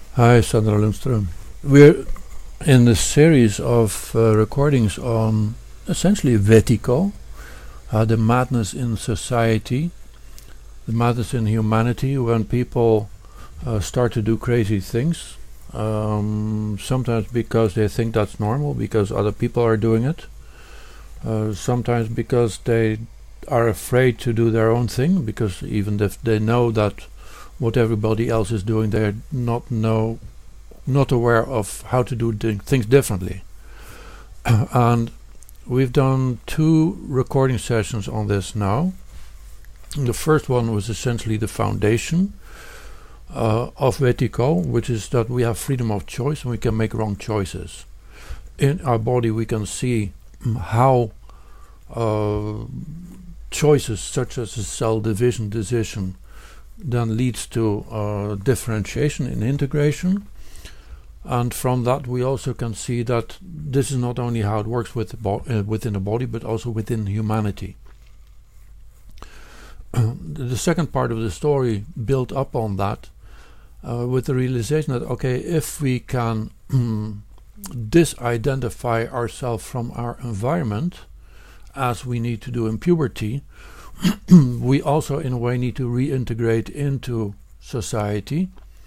Hi, Sandra Lundström. We're in a series of recordings on essentially Vertigo, the madness in society, the madness in humanity when people start to do crazy things, sometimes because they think that's normal because other people are doing it, sometimes because they are afraid to do their own thing, because even if they know that what everybody else is doing, they're not aware of how to do things differently. And we've done 2 recording sessions on this now. The first one was essentially the foundation of Vertigo, which is that we have freedom of choice and we can make wrong choices. In our body we can see how choices such as a cell division decision then leads to differentiation and integration, and from that we also can see that this is not only how it works with within the body but also within humanity. The second part of the story built up on that with the realization that if we can disidentify ourselves from our environment as we need to do in puberty, we also in a way need to reintegrate into society,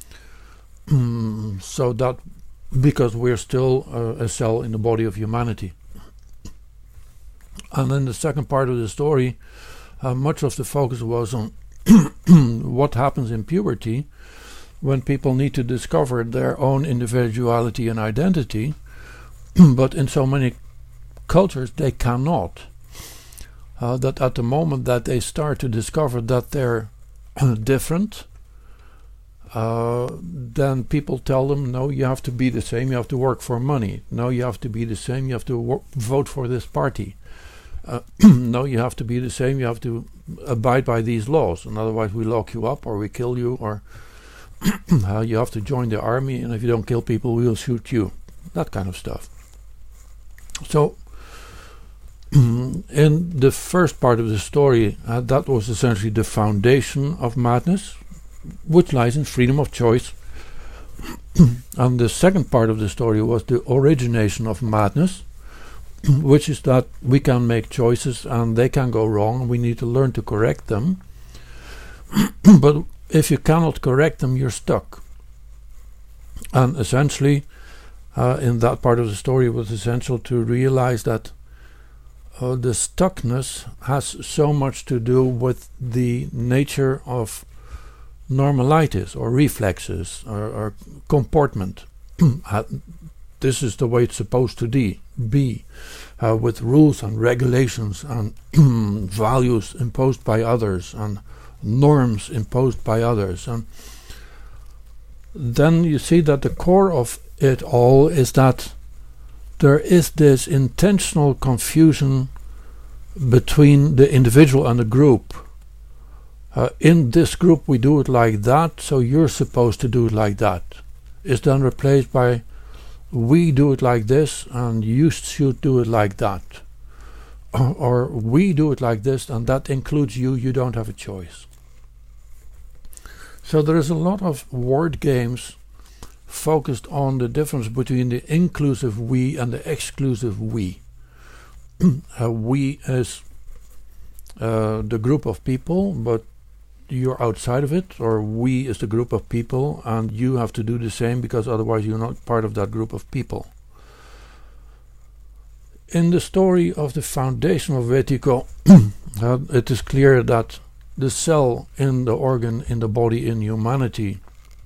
so that because we're still a cell in the body of humanity. And then the second part of the story, much of the focus was on what happens in puberty when people need to discover their own individuality and identity, but in so many cultures they cannot. That at the moment that they start to discover that they're different, then people tell them, no, you have to be the same, you have to work for money. No, you have to be the same, you have to vote for this party. No, you have to be the same, you have to abide by these laws, and otherwise we lock you up or we kill you, or you have to join the army, and if you don't kill people we will shoot you. That kind of stuff. So in the first part of the story, that was essentially the foundation of madness, which lies in freedom of choice. And the second part of the story was the origination of madness, which is that we can make choices and they can go wrong and we need to learn to correct them. But if you cannot correct them, you're stuck. And essentially in that part of the story it was essential to realize that the stuckness has so much to do with the nature of normalitis or reflexes or comportment. This is the way it's supposed to be, with rules and regulations and values imposed by others and norms imposed by others. And then you see that the core of it all is that there is this intentional confusion between the individual and the group. In this group we do it like that, so you're supposed to do it like that. Is then replaced by we do it like this and you should do it like that. Or we do it like this and that includes you, you don't have a choice. So there is a lot of word games focused on the difference between the inclusive we and the exclusive we. We is the group of people, but you're outside of it, or we is the group of people and you have to do the same because otherwise you're not part of that group of people. In the story of the foundation of Vertigo, it is clear that the cell in the organ in the body in humanity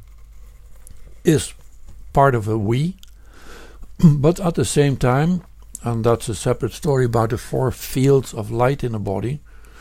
is part of a we, but at the same time, and that's a separate story about the 4 fields of light in the body,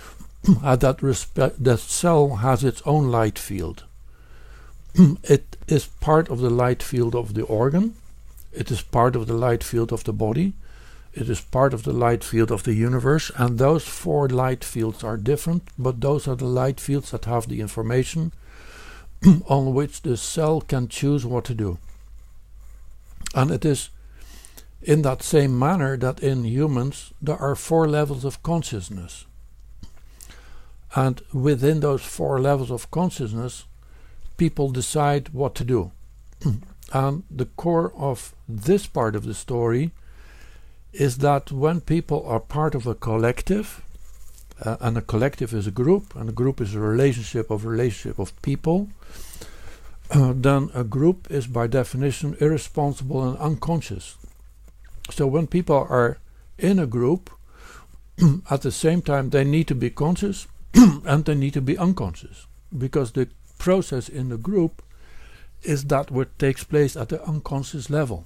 that cell has its own light field. It is part of the light field of the organ, it is part of the light field of the body, it is part of the light field of the universe, and those 4 light fields are different, but those are the light fields that have the information on which the cell can choose what to do. And it is in that same manner that in humans there are 4 levels of consciousness. And within those 4 levels of consciousness, people decide what to do. And the core of this part of the story is that when people are part of a collective, and a collective is a group, and a group is a relationship of people, then a group is by definition irresponsible and unconscious. So when people are in a group, at the same time they need to be conscious and they need to be unconscious, because the process in the group is that what takes place at the unconscious level.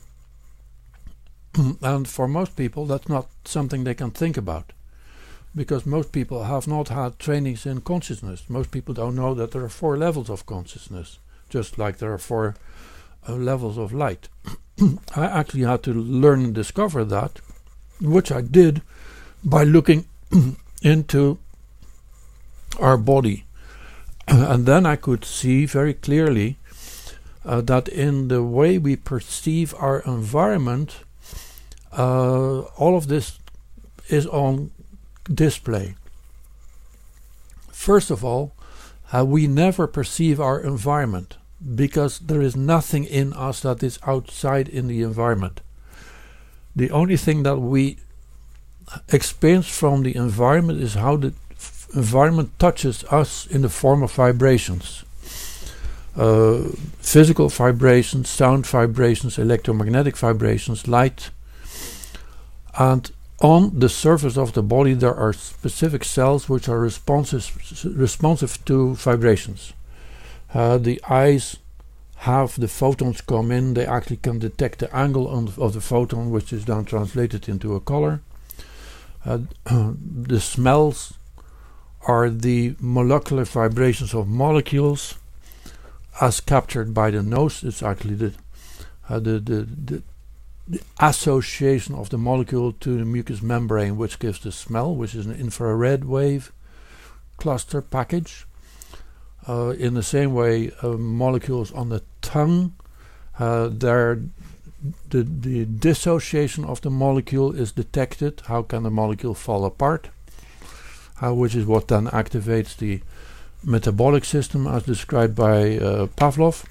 And for most people that's not something they can think about, because most people have not had trainings in consciousness. Most people don't know that there are 4 levels of consciousness, just like there are 4 levels of light. I actually had to learn and discover that, which I did by looking into our body. And then I could see very clearly that in the way we perceive our environment, all of this is on display. First of all, we never perceive our environment, because there is nothing in us that is outside in the environment. The only thing that we experience from the environment is how the environment touches us in the form of vibrations. Physical vibrations, sound vibrations, electromagnetic vibrations, light. And on the surface of the body there are specific cells which are responsive to vibrations. The eyes have the photons come in, they actually can detect the angle of the photon, which is then translated into a color. The smells are the molecular vibrations of molecules as captured by the nose. It's actually the association of the molecule to the mucous membrane which gives the smell, which is an infrared wave cluster package. In the same way, molecules on the tongue, the dissociation of the molecule is detected. How can the molecule fall apart? Which is what then activates the metabolic system as described by Pavlov.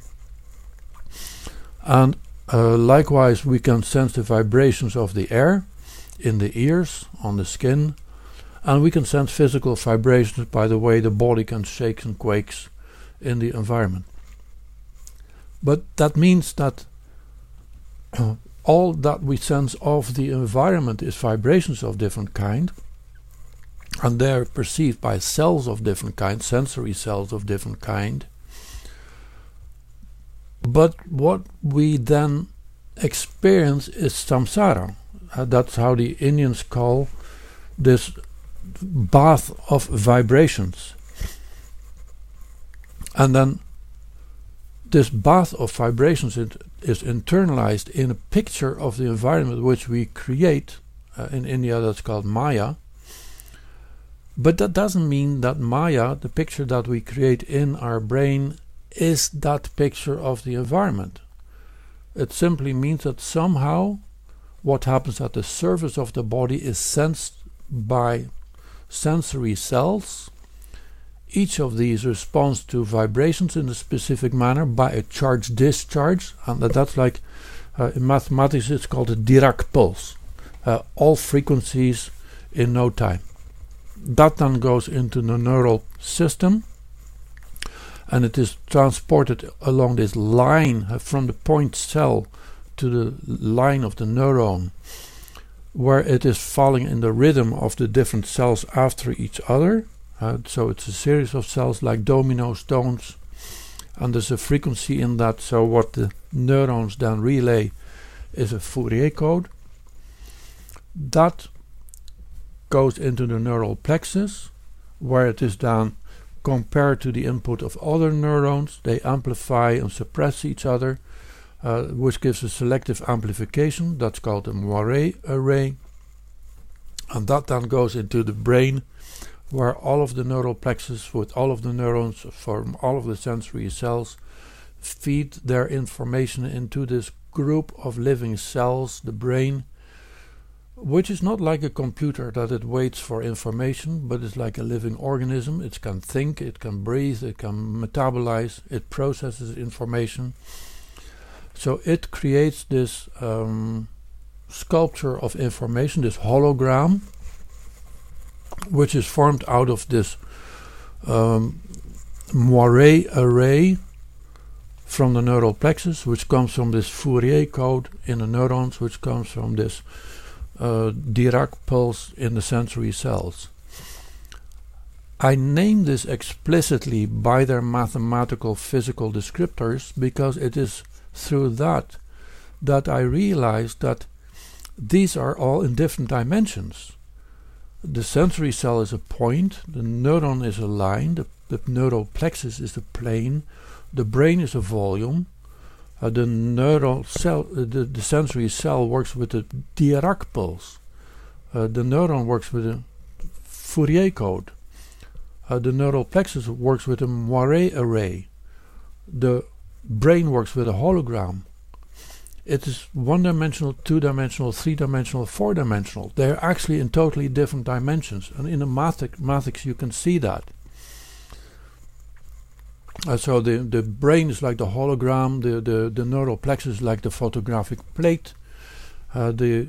And likewise we can sense the vibrations of the air in the ears, on the skin, and we can sense physical vibrations by the way the body can shake and quakes in the environment. But that means that all that we sense of the environment is vibrations of different kind, and they are perceived by cells of different kind, sensory cells of different kind. But what we then experience is samsara. That's how the Indians call this bath of vibrations. And then this bath of vibrations is internalized in a picture of the environment which we create. In India that's called Maya. But that doesn't mean that Maya, the picture that we create in our brain, is that picture of the environment. It simply means that somehow what happens at the surface of the body is sensed by sensory cells. Each of these responds to vibrations in a specific manner by a charge-discharge, and that's like in mathematics it's called a Dirac pulse. All frequencies in no time. That then goes into the neural system, and it is transported along this line from the point cell to the line of the neuron, where it is falling in the rhythm of the different cells after each other. So it's a series of cells like domino stones, and there's a frequency in that, so what the neurons then relay is a Fourier code. That goes into the neural plexus, where it is then compared to the input of other neurons. They amplify and suppress each other, which gives a selective amplification. That's called a Moiré array. And that then goes into the brain, where all of the neural plexus with all of the neurons from all of the sensory cells feed their information into this group of living cells, the brain, which is not like a computer that it waits for information, but it's like a living organism. It can think, it can breathe, it can metabolize, it processes information. So it creates this sculpture of information, this hologram, which is formed out of this moire array from the neural plexus, which comes from this Fourier code in the neurons, which comes from this Dirac pulse in the sensory cells. I name this explicitly by their mathematical physical descriptors because it is through that I realized that these are all in different dimensions. The sensory cell is a point, the neuron is a line, the neural plexus is the plane, the brain is a volume, the neural cell, the sensory cell works with the Dirac pulse, the neuron works with a Fourier code, the neural plexus works with a moire array, the brain works with a hologram. It is one-dimensional, two-dimensional, three-dimensional, four-dimensional. They're actually in totally different dimensions, and in the mathematics you can see that. So the brain is like the hologram, the neural plexus is like the photographic plate, the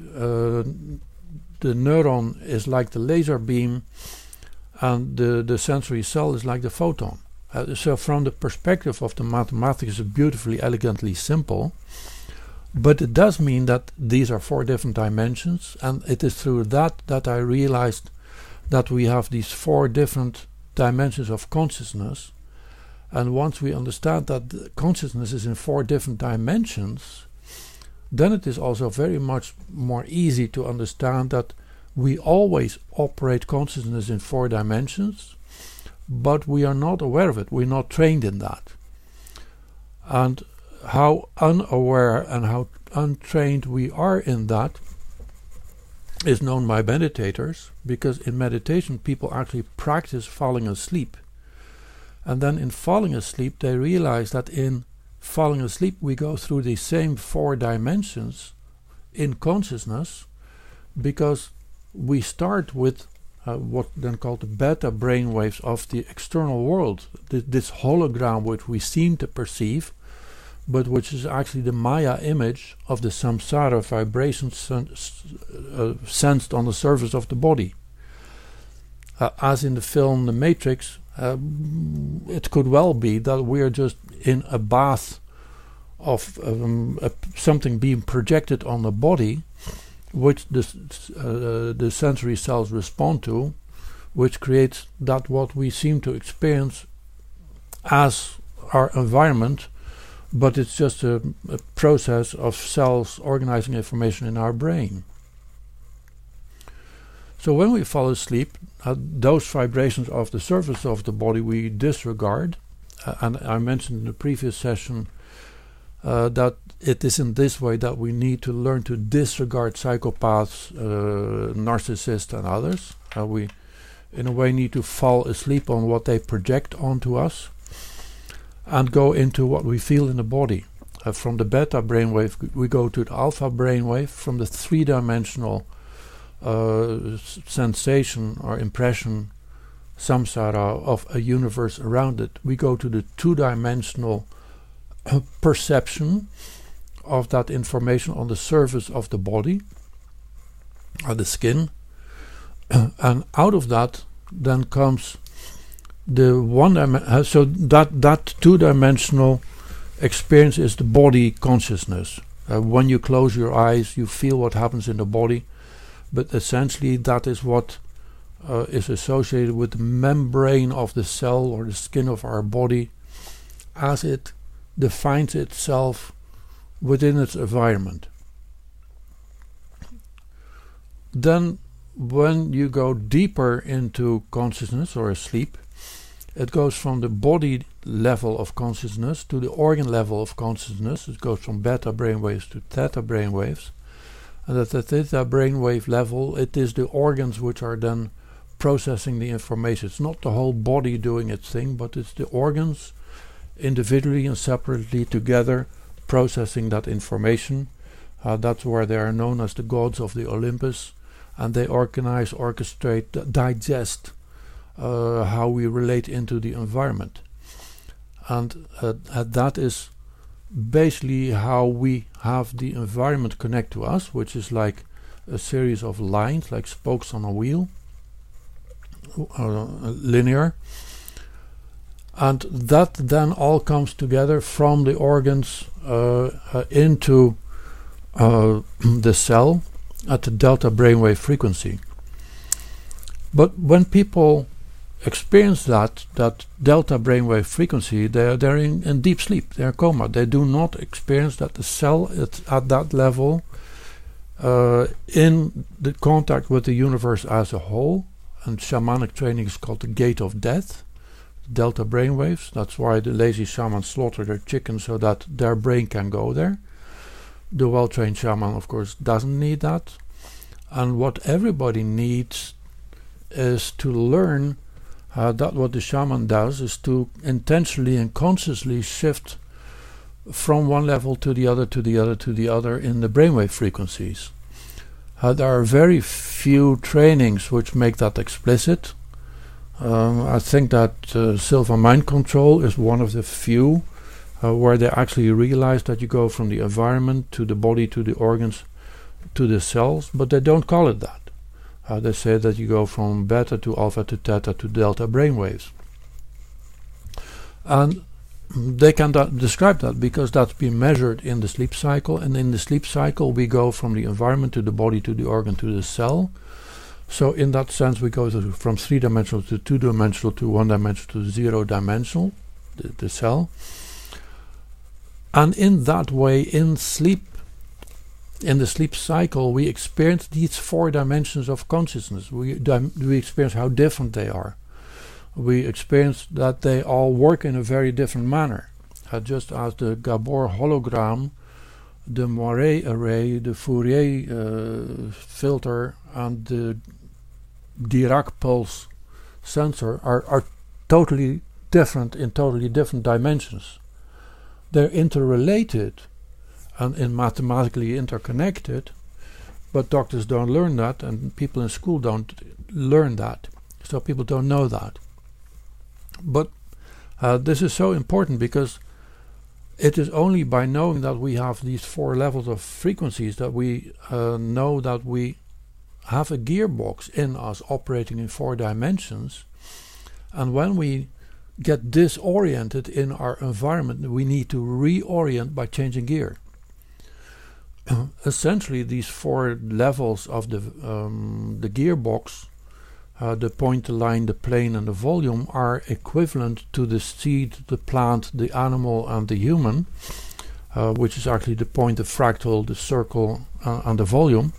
neuron is like the laser beam, and the sensory cell is like the photon. So from the perspective of the mathematics, it's beautifully, elegantly simple, but it does mean that these are four different dimensions, and it is through that I realized that we have these four different dimensions of consciousness. And once we understand that consciousness is in four different dimensions, then it is also very much more easy to understand that we always operate consciousness in four dimensions, but we are not aware of it. We're not trained in that. And how unaware and how untrained we are in that is known by meditators, because in meditation people actually practice falling asleep. And then in falling asleep they realize that in falling asleep we go through the same four dimensions in consciousness, because we start with what then called the beta brainwaves of the external world, this hologram which we seem to perceive, but which is actually the Maya image of the samsara vibrations sensed on the surface of the body. As in the film The Matrix, it could well be that we are just in a bath of something being projected on the body, which the sensory cells respond to, which creates that what we seem to experience as our environment, but it's just a process of cells organizing information in our brain. So when we fall asleep, those vibrations of the surface of the body we disregard, and I mentioned in the previous session that it is in this way that we need to learn to disregard psychopaths, narcissists and others. We in a way need to fall asleep on what they project onto us and go into what we feel in the body. From the beta brainwave we go to the alpha brainwave. From the three-dimensional sensation or impression samsara of a universe around it, we go to the two-dimensional perception of that information on the surface of the body or the skin, and out of that then comes the one so that two-dimensional experience is the body consciousness. When you close your eyes you feel what happens in the body, but essentially that is what is associated with the membrane of the cell or the skin of our body as it defines itself within its environment. Then when you go deeper into consciousness or asleep, it goes from the body level of consciousness to the organ level of consciousness. It goes from beta brainwaves to theta brainwaves. And at the theta brainwave level, it is the organs which are then processing the information. It's not the whole body doing its thing, but it's the organs individually and separately together processing that information. That's where they are known as the gods of the Olympus, and they organize, orchestrate, digest how we relate into the environment. And that is basically how we have the environment connect to us, which is like a series of lines, like spokes on a wheel, linear, and that then all comes together from the organs into the cell at the delta brainwave frequency. But when people experience that delta brainwave frequency, they're in deep sleep, they're coma. They do not experience that the cell at that level in the contact with the universe as a whole. And shamanic training is called the gate of death, delta brainwaves. That's why the lazy shamans slaughter their chickens so that their brain can go there. The well-trained shaman, of course, doesn't need that. And what everybody needs is to learn that what the shaman does is to intentionally and consciously shift from one level to the other, to the other, to the other in the brainwave frequencies. There are very few trainings which make that explicit. I think that Silva Mind Control is one of the few where they actually realize that you go from the environment to the body to the organs to the cells, but they don't call it that. They say that you go from beta to alpha to theta to delta brainwaves. And they can describe that because that's been measured in the sleep cycle, and in the sleep cycle we go from the environment to the body to the organ to the cell. So in that sense we go from 3-dimensional to 2-dimensional to 1-dimensional to 0-dimensional, the cell. And in that way, in the sleep cycle, we experience these 4 dimensions of consciousness. We experience how different they are. We experience that they all work in a very different manner. Just as the Gabor hologram, the Moiré array, the Fourier filter, and the Dirac pulse sensor are totally different in totally different dimensions. They're interrelated and mathematically interconnected, but doctors don't learn that, and people in school don't learn that, so people don't know that. But this is so important because it is only by knowing that we have these 4 levels of frequencies that we know that we have a gearbox in us operating in 4 dimensions, and when we get disoriented in our environment, we need to reorient by changing gear. Essentially, these 4 levels of the gearbox, the point, the line, the plane, and the volume, are equivalent to the seed, the plant, the animal, and the human, which is actually the point, the fractal, the circle, and the volume.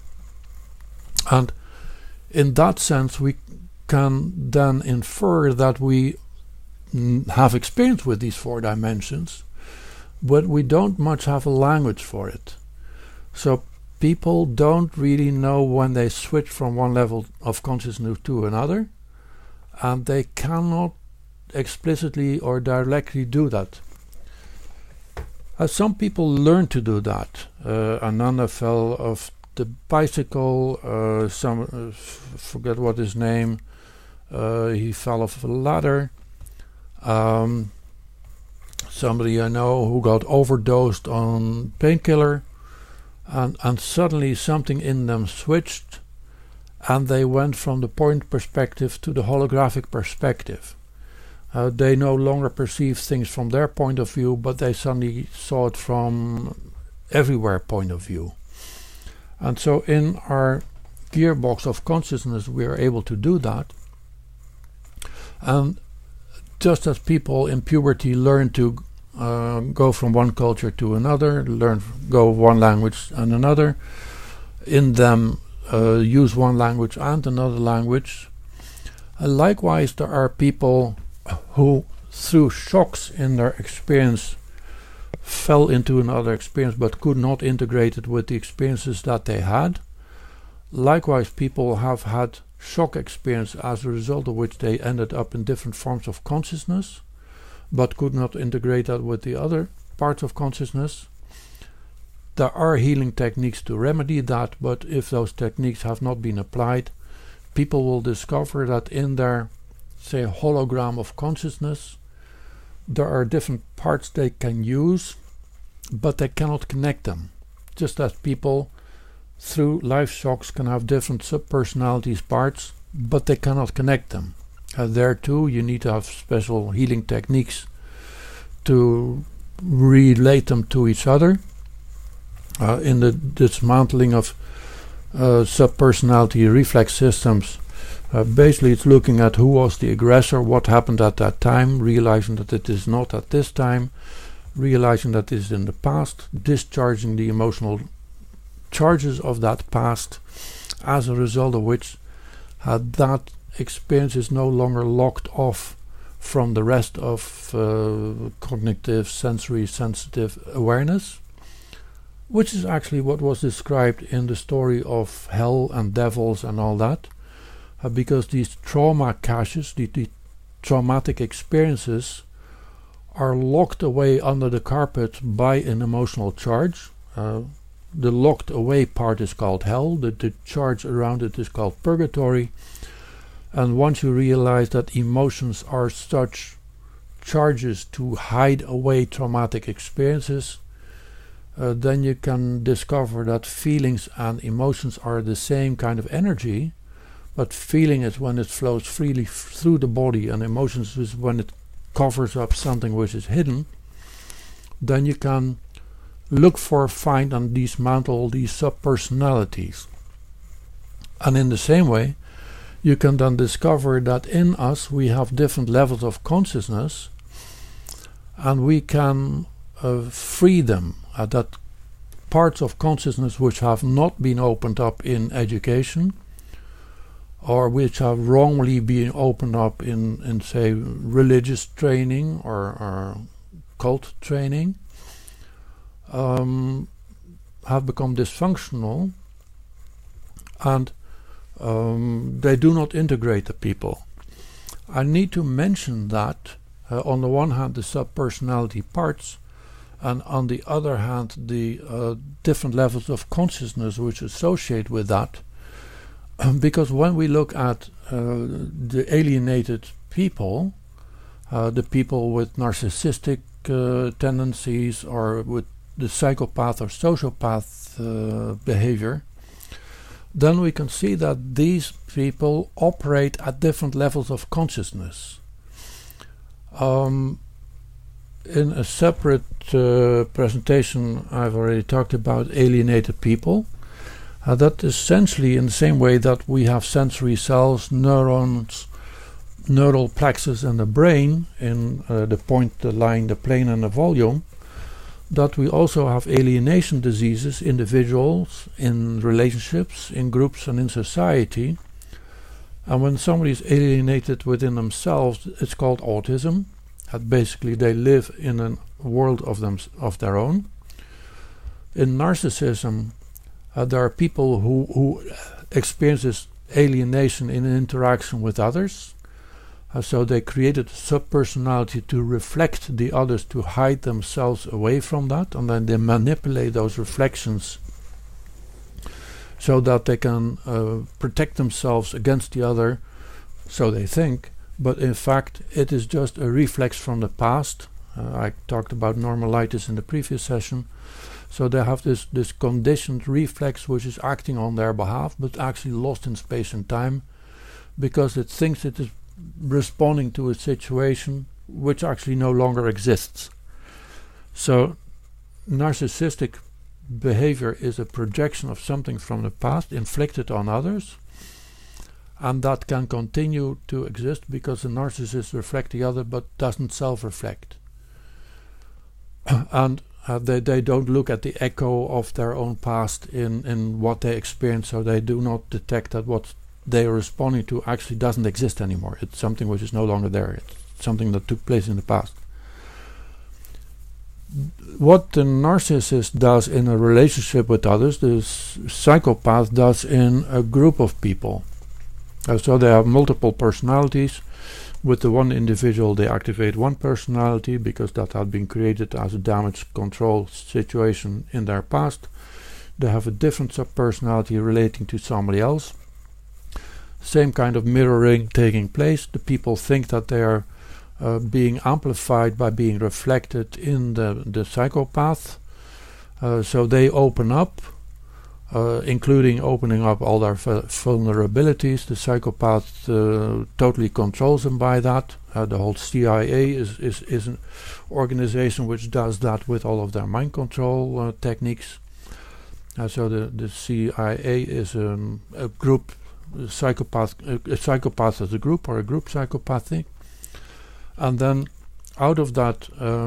And in that sense, we can then infer that we have experience with these 4 dimensions, but we don't much have a language for it. So people don't really know when they switch from one level of consciousness to another, and they cannot explicitly or directly do that. Some people learn to do that. Ananda fell off the bicycle, forget what his name, he fell off a ladder. Somebody I know who got overdosed on painkiller, and suddenly something in them switched, and they went from the point perspective to the holographic perspective. They no longer perceive things from their point of view, but they suddenly saw it from everywhere point of view. And so in our gearbox of consciousness we are able to do that. And just as people in puberty learn to go from one culture to another, go one language and another, in them use one language and another language. Likewise, there are people who, through shocks in their experience, fell into another experience but could not integrate it with the experiences that they had. Likewise, people have had shock experience as a result of which they ended up in different forms of consciousness but could not integrate that with the other parts of consciousness. There are healing techniques to remedy that, but if those techniques have not been applied, people will discover that in their, say, hologram of consciousness, there are different parts they can use but they cannot connect them. Just as people through life shocks can have different subpersonalities parts, but they cannot connect them. There too you need to have special healing techniques to relate them to each other. In the dismantling of subpersonality reflex systems, basically it's looking at who was the aggressor, what happened at that time, realizing that it is not at this time, realizing that it is in the past, discharging the emotional charges of that past, as a result of which that experience is no longer locked off from the rest of cognitive, sensory, sensitive awareness, which is actually what was described in the story of hell and devils and all that, because these trauma caches, the traumatic experiences, are locked away under the carpet by an emotional charge. The locked away part is called hell, the charge around it is called purgatory. And once you realize that emotions are such charges to hide away traumatic experiences, then you can discover that feelings and emotions are the same kind of energy, but feeling is when it flows freely through the body, and emotions is when it covers up something which is hidden. Then you can look for, find and dismantle these subpersonalities. And in the same way, you can then discover that in us we have different levels of consciousness, and we can free them. That parts of consciousness which have not been opened up in education, or which have wrongly been opened up in say, religious training or cult training, have become dysfunctional, and they do not integrate the people. I need to mention that on the one hand the subpersonality parts, and on the other hand the different levels of consciousness which associate with that, because when we look at the alienated people, the people with narcissistic tendencies, or with the psychopath or sociopath behavior, then we can see that these people operate at different levels of consciousness. In a separate presentation I've already talked about alienated people. That essentially in the same way that we have sensory cells, neurons, neural plexus in the brain, in the point, the line, the plane and the volume, that we also have alienation diseases, individuals, in relationships, in groups and in society. And when somebody is alienated within themselves, it's called autism. That basically they live in a world of their own. In narcissism, there are people who experience this alienation in interaction with others. So they created a subpersonality to reflect the others, to hide themselves away from that, and then they manipulate those reflections so that they can protect themselves against the other, so they think, but in fact it is just a reflex from the past. I talked about normalitis in the previous session. So they have this conditioned reflex which is acting on their behalf, but actually lost in space and time, because it thinks it is responding to a situation which actually no longer exists. So narcissistic behavior is a projection of something from the past inflicted on others, and that can continue to exist because the narcissist reflects the other but doesn't self-reflect. And they don't look at the echo of their own past in what they experience, so they do not detect that what they are responding to actually doesn't exist anymore. It's something which is no longer there. It's something that took place in the past. What the narcissist does in a relationship with others, the psychopath does in a group of people. So they have multiple personalities. With the one individual they activate one personality because that had been created as a damage control situation in their past. They have a different subpersonality relating to somebody else. Same kind of mirroring taking place. The people think that they are being amplified by being reflected in the psychopath, So they open up, including opening up all their vulnerabilities. The psychopath totally controls them by that. The whole CIA is an organization which does that with all of their mind control techniques. So the CIA is a group psychopath, a psychopath as a group, or a group psychopathy. And then out of that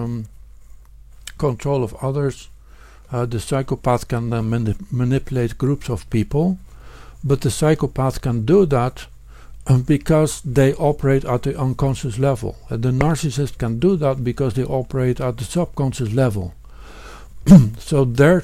control of others, the psychopath can then manipulate groups of people, but the psychopath can do that because they operate at the unconscious level. The narcissist can do that because they operate at the subconscious level. So their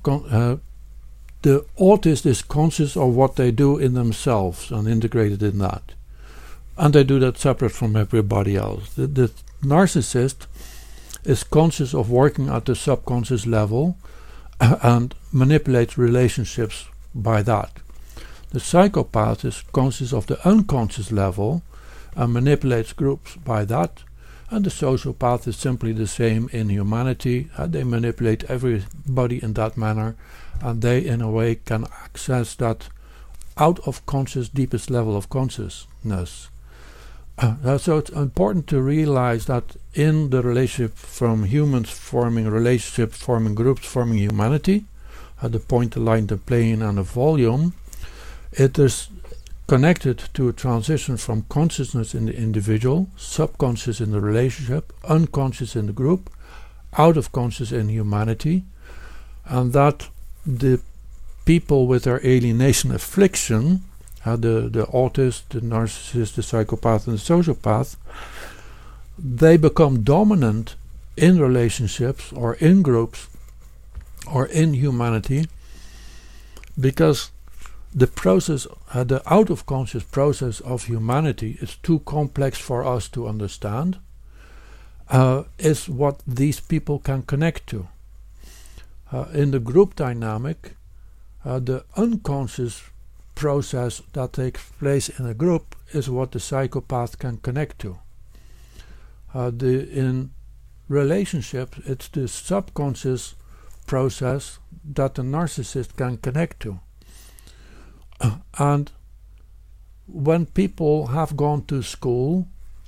the autist is conscious of what they do in themselves and integrated in that. And they do that separate from everybody else. The narcissist is conscious of working at the subconscious level and manipulates relationships by that. The psychopath is conscious of the unconscious level and manipulates groups by that. And the sociopath is simply the same in humanity. They manipulate everybody in that manner, and they in a way can access that out of conscious deepest level of consciousness. So it's important to realize that in the relationship from humans forming relationships, forming groups, forming humanity, the point, the line, the plane and the volume, it is connected to a transition from consciousness in the individual, subconscious in the relationship, unconscious in the group, out of conscious in humanity, and that the people with their alienation affliction, the autist, the narcissist, the psychopath and the sociopath, they become dominant in relationships or in groups or in humanity because the process, the out of conscious process of humanity is too complex for us to understand, is what these people can connect to. In the group dynamic, the unconscious process that takes place in a group is what the psychopath can connect to. In relationships, it's the subconscious process that the narcissist can connect to. And when people have gone to school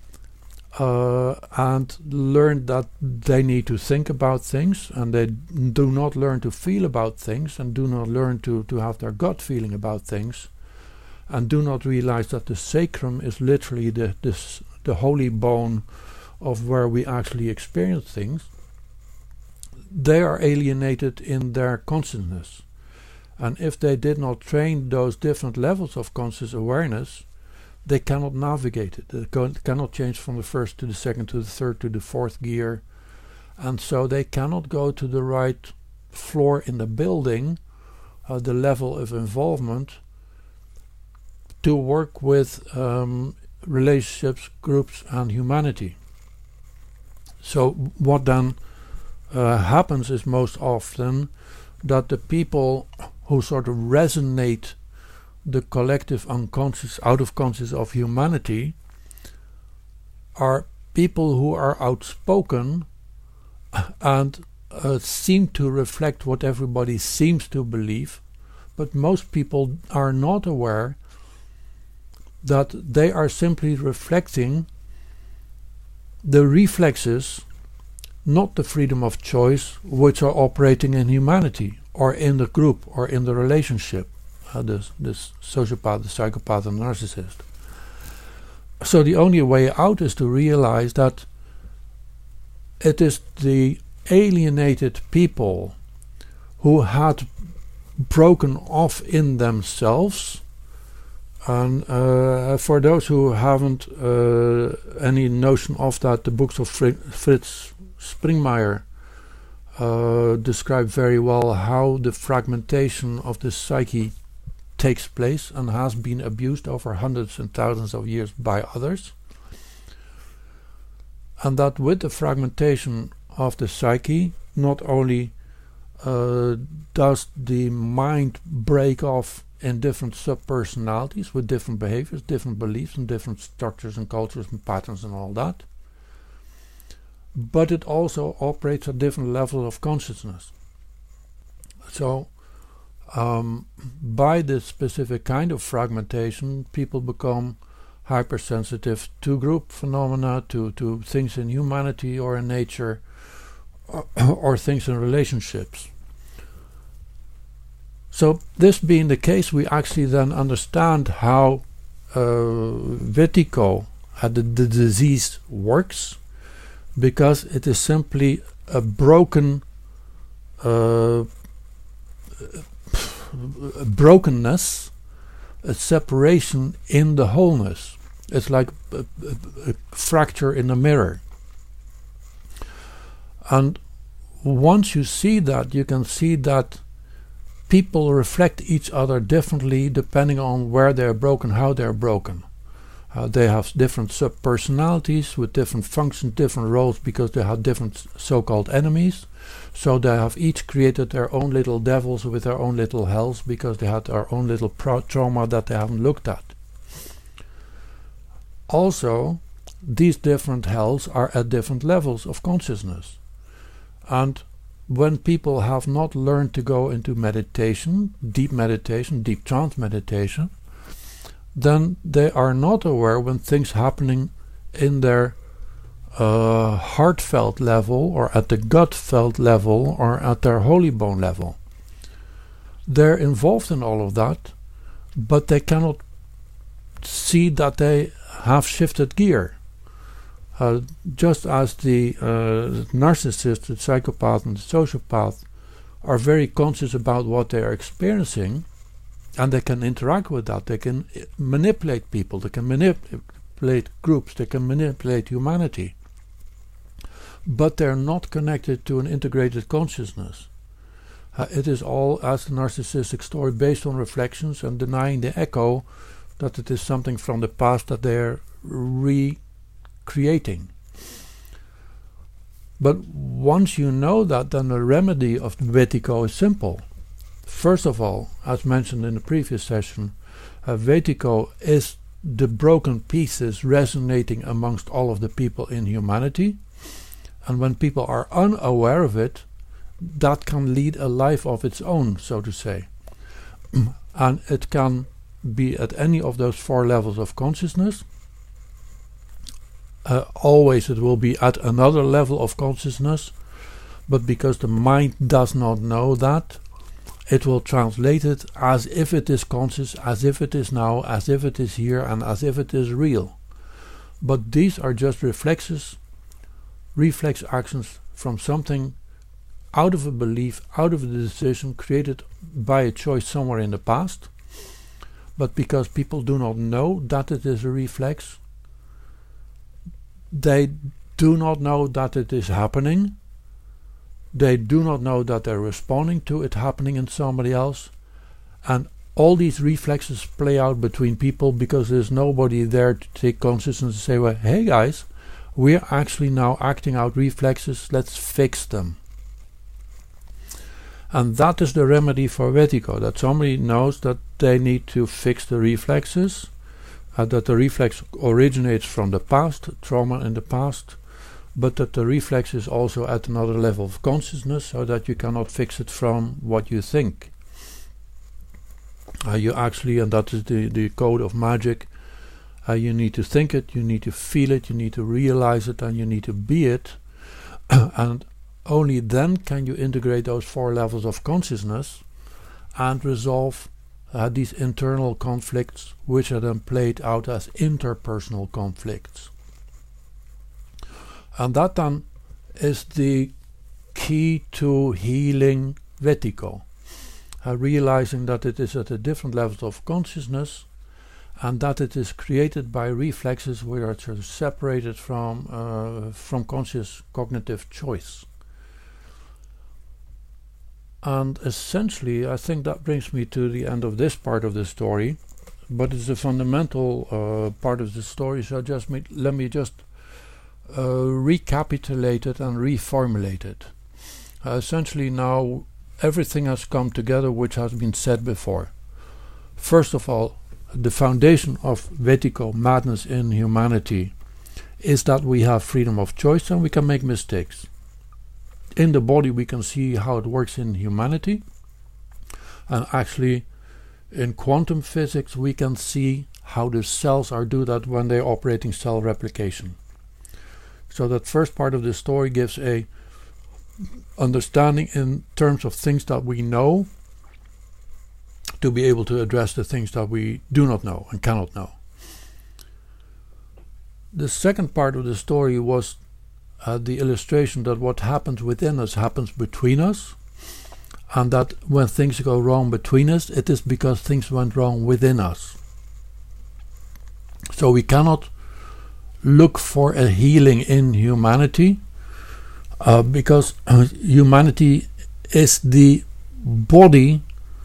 and learned that they need to think about things, and they do not learn to feel about things, and do not learn to have their gut feeling about things, and do not realize that the sacrum is literally the holy bone of where we actually experience things, they are alienated in their consciousness. And if they did not train those different levels of conscious awareness, they cannot navigate it. They cannot change from the first to the second to the third to the fourth gear. And so they cannot go to the right floor in the building, the level of involvement, to work with relationships, groups and humanity. So what then happens is most often that the people who sort of resonate the collective unconscious, out of conscious of humanity, are people who are outspoken and seem to reflect what everybody seems to believe, but most people are not aware that they are simply reflecting the reflexes, not the freedom of choice, which are operating in humanity or in the group or in the relationship, this sociopath, the psychopath and narcissist. So the only way out is to realize that it is the alienated people who had broken off in themselves. And for those who haven't any notion of that, the books of Fritz Springmeier describe very well how the fragmentation of the psyche takes place and has been abused over hundreds and thousands of years by others. And that with the fragmentation of the psyche, not only does the mind break off in different subpersonalities with different behaviors, different beliefs and different structures and cultures and patterns and all that, but it also operates at different levels of consciousness. So by this specific kind of fragmentation, people become hypersensitive to group phenomena, to things in humanity or in nature, or things in relationships. So this being the case, we actually then understand how Wetiko, the disease works, because it is simply a broken brokenness, a separation in the wholeness. It's like a fracture in a mirror. And once you see that, you can see that people reflect each other differently depending on where they're broken, how they're broken. They have different sub-personalities with different functions, different roles, because they have different so-called enemies. So they have each created their own little devils with their own little hells, because they had their own little trauma that they haven't looked at. Also, these different hells are at different levels of consciousness. And when people have not learned to go into meditation, deep trance meditation, then they are not aware when things happening in their heartfelt level, or at the gut felt level, or at their holy bone level. They're involved in all of that, but they cannot see that they have shifted gear. Just as the narcissist, the psychopath and the sociopath are very conscious about what they are experiencing, and they can interact with that, they can manipulate people, they can manipulate groups, they can manipulate humanity, but they're not connected to an integrated consciousness. It is all, as the narcissistic story, based on reflections and denying the echo that it is something from the past that they're recreating. But once you know that, then the remedy of Wetiko is simple. First of all, as mentioned in the previous session, Wetiko is the broken pieces resonating amongst all of the people in humanity. And when people are unaware of it, that can lead a life of its own, so to say. And it can be at any of those 4 levels of consciousness. Always it will be at another level of consciousness, but because the mind does not know that, it will translate it as if it is conscious, as if it is now, as if it is here, and as if it is real. But these are just reflex actions from something out of a belief, out of a decision created by a choice somewhere in the past. But because people do not know that it is a reflex, they do not know that it is happening. They do not know that they're responding to it happening in somebody else. And all these reflexes play out between people because there's nobody there to take consciousness and say, well, hey guys, we're actually now acting out reflexes, let's fix them. And that is the remedy for Wetiko, that somebody knows that they need to fix the reflexes, that the reflex originates from the past, trauma in the past, but that the reflex is also at another level of consciousness, so that you cannot fix it from what you think. You actually, and that is the code of magic, you need to think it, you need to feel it, you need to realize it, and you need to be it. And only then can you integrate those 4 levels of consciousness and resolve these internal conflicts, which are then played out as interpersonal conflicts. And that then is the key to healing Wetiko, realizing that it is at the different levels of consciousness, and that it is created by reflexes which are separated from conscious cognitive choice. And essentially, I think that brings me to the end of this part of the story, but it's a fundamental part of the story, so let me just recapitulate it and reformulate it. Essentially now everything has come together which has been said before. First of all, the foundation of Wetiko, madness in humanity, is that we have freedom of choice and we can make mistakes. In the body we can see how it works in humanity, And actually, in quantum physics, we can see how the cells are do that when they're operating cell replication. So that first part of the story gives a understanding in terms of things that we know to be able to address the things that we do not know and cannot know. The second part of the story was the illustration that what happens within us happens between us, and that when things go wrong between us, it is because things went wrong within us. So we cannot look for a healing in humanity, because humanity is the body,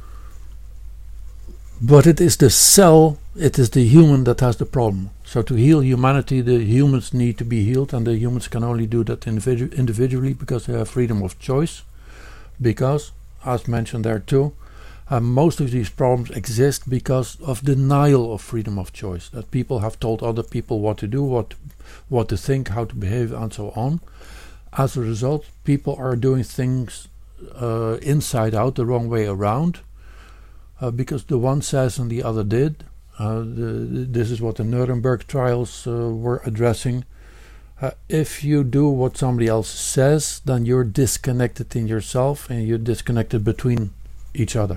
but it is the cell, it is the human that has the problem. So to heal humanity, the humans need to be healed, and the humans can only do that individually because they have freedom of choice. Because, as mentioned there too, most of these problems exist because of denial of freedom of choice. That people have told other people what to do, what to think, how to behave, and so on. As a result, people are doing things inside out, the wrong way around, because the one says and the other did. This is what the Nuremberg trials were addressing. If you do what somebody else says, then you're disconnected in yourself, and you're disconnected between each other.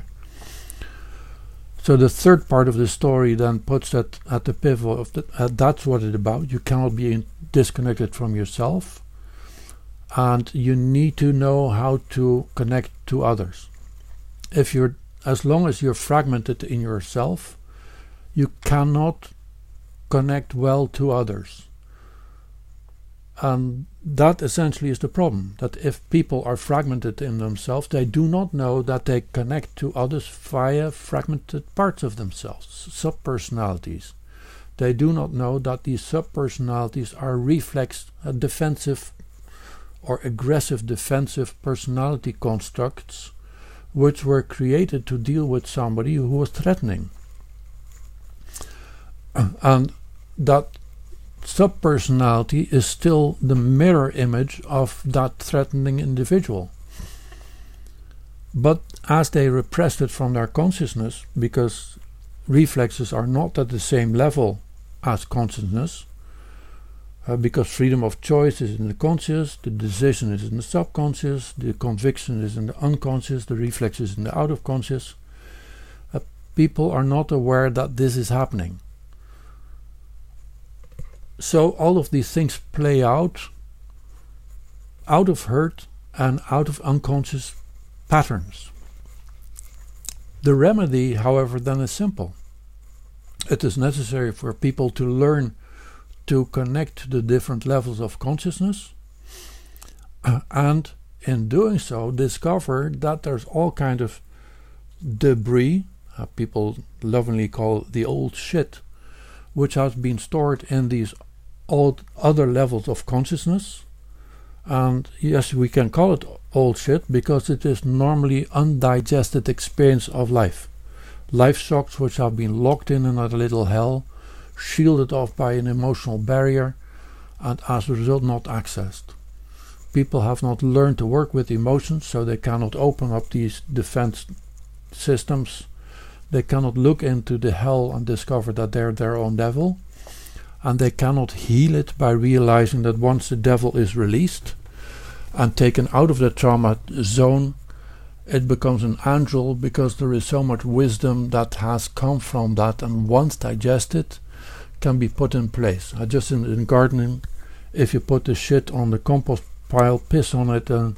So the third part of the story then puts that at the pivot of that's what it's about. You cannot be disconnected from yourself, and you need to know how to connect to others. As long as you're fragmented in yourself, you cannot connect well to others. And that essentially is the problem, that if people are fragmented in themselves, they do not know that they connect to others via fragmented parts of themselves, subpersonalities. They do not know that these subpersonalities are reflex defensive or aggressive defensive personality constructs which were created to deal with somebody who was threatening. And that subpersonality is still the mirror image of that threatening individual. But as they repressed it from their consciousness, because reflexes are not at the same level as consciousness, because freedom of choice is in the conscious, the decision is in the subconscious, the conviction is in the unconscious, the reflex is in the out of conscious, people are not aware that this is happening. So all of these things play out of hurt and out of unconscious patterns. The remedy, however, then is simple. It is necessary for people to learn to connect to the different levels of consciousness, and in doing so discover that there's all kind of debris, people lovingly call the old shit, which has been stored in these old other levels of consciousness. And yes, we can call it old shit because it is normally undigested experience of life. Life shocks which have been locked in another little hell, shielded off by an emotional barrier, and as a result not accessed. People have not learned to work with emotions, so they cannot open up these defense systems. They cannot look into the hell and discover that they're their own devil, and they cannot heal it by realizing that once the devil is released and taken out of the trauma zone, it becomes an angel, because there is so much wisdom that has come from that, and once digested can be put in place. Just in gardening, if you put the shit on the compost pile, piss on it, and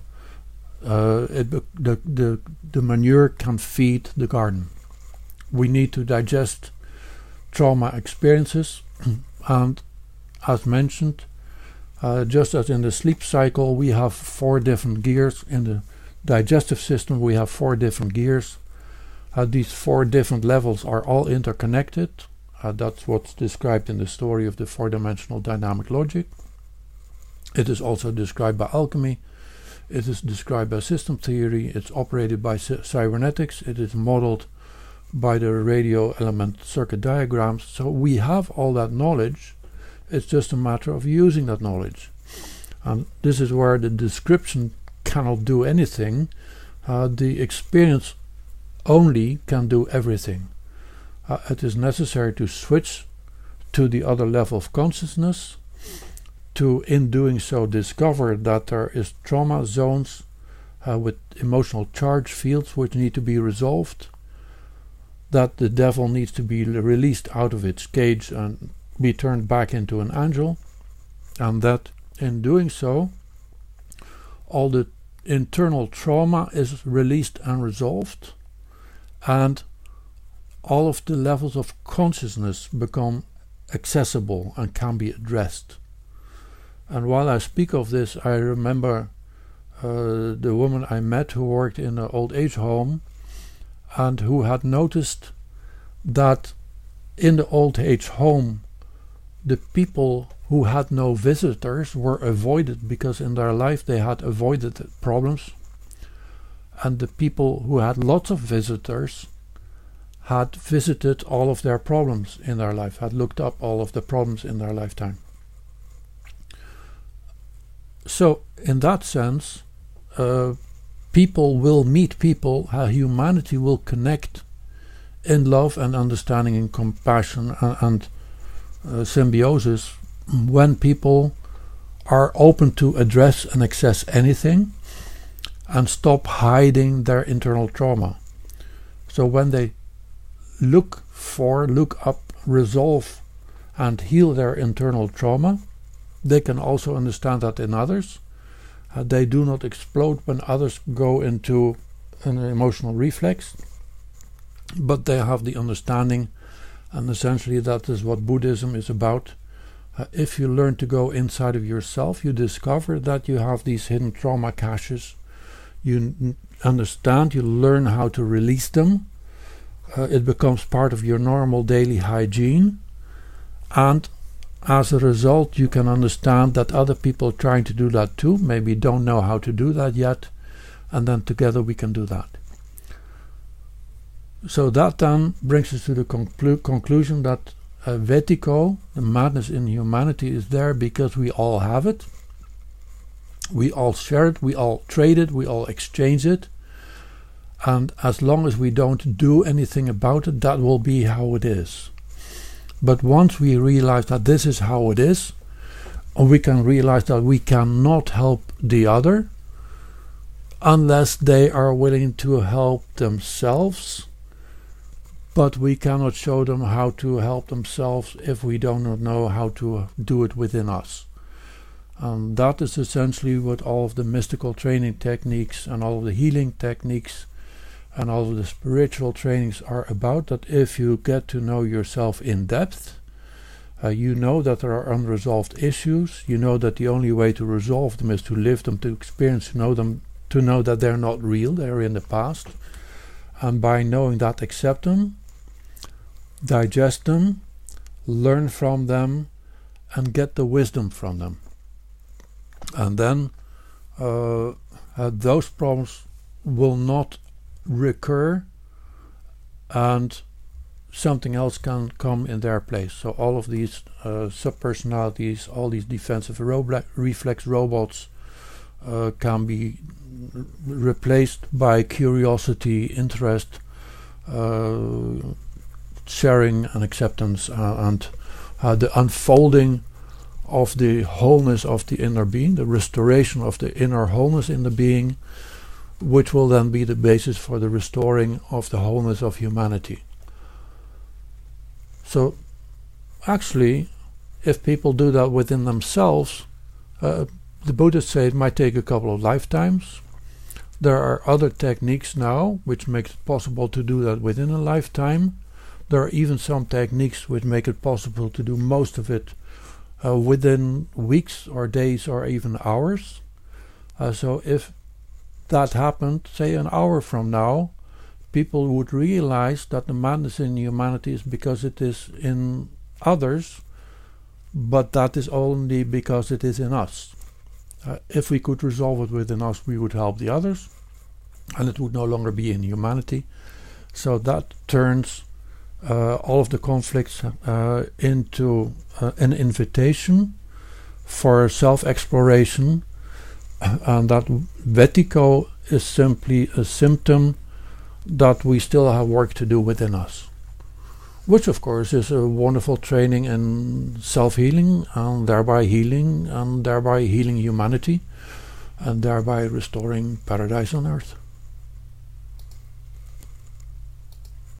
the manure can feed the garden. We need to digest trauma experiences, and as mentioned, just as in the sleep cycle we have 4 different gears, in the digestive system we have 4 different gears. These 4 different levels are all interconnected. That's what's described in the story of the 4-dimensional dynamic logic. It is also described by alchemy. It is described by system theory. It's operated by cybernetics. It is modeled by the radio element circuit diagrams. So we have all that knowledge. It's just a matter of using that knowledge. And this is where the description cannot do anything. The experience only can do everything. It is necessary to switch to the other level of consciousness, to in doing so discover that there is trauma zones with emotional charge fields which need to be resolved, that the devil needs to be released out of its cage and be turned back into an angel, and that in doing so all the internal trauma is released and resolved, and all of the levels of consciousness become accessible and can be addressed. And while I speak of this, I remember the woman I met who worked in an old age home and who had noticed that in the old age home the people who had no visitors were avoided because in their life they had avoided problems, and the people who had lots of visitors had visited all of their problems in their life, had looked up all of the problems in their lifetime. So in that sense, people will meet people, humanity will connect in love and understanding and compassion and symbiosis when people are open to address and access anything and stop hiding their internal trauma. So when they look up, resolve and heal their internal trauma, they can also understand that in others. They do not explode when others go into an emotional reflex, but they have the understanding, and essentially that is what Buddhism is about. If you learn to go inside of yourself, you discover that you have these hidden trauma caches. You understand, you learn how to release them. It becomes part of your normal daily hygiene, and as a result you can understand that other people are trying to do that too, maybe don't know how to do that yet, and then together we can do that. So that then brings us to the conclusion that Wetiko, the madness in humanity, is there because we all have it, we all share it, we all trade it, we all exchange it, and as long as we don't do anything about it, that will be how it is. But once we realize that this is how it is, and we can realize that we cannot help the other unless they are willing to help themselves, but we cannot show them how to help themselves if we do not know how to do it within us. And that is essentially what all of the mystical training techniques and all of the healing techniques and all of the spiritual trainings are about, that if you get to know yourself in depth, you know that there are unresolved issues, you know that the only way to resolve them is to live them, to experience, to know them, to know that they're not real, they're in the past, and by knowing that, accept them, digest them, learn from them, and get the wisdom from them. And then those problems will not recur, and something else can come in their place. So all of these subpersonalities, all these defensive reflex robots can be replaced by curiosity, interest, sharing and acceptance, and the unfolding of the wholeness of the inner being, the restoration of the inner wholeness in the being, which will then be the basis for the restoring of the wholeness of humanity. So actually, if people do that within themselves, the Buddhists say it might take a couple of lifetimes. There are other techniques now which make it possible to do that within a lifetime. There are even some techniques which make it possible to do most of it within weeks or days or even hours. So if that happened, say an hour from now, people would realize that the madness in humanity is because it is in others, but that is only because it is in us. If we could resolve it within us, we would help the others, and it would no longer be in humanity. So that turns all of the conflicts into an invitation for self-exploration, and that Wetiko is simply a symptom that we still have work to do within us, which of course is a wonderful training in self-healing and thereby healing humanity and thereby restoring paradise on earth.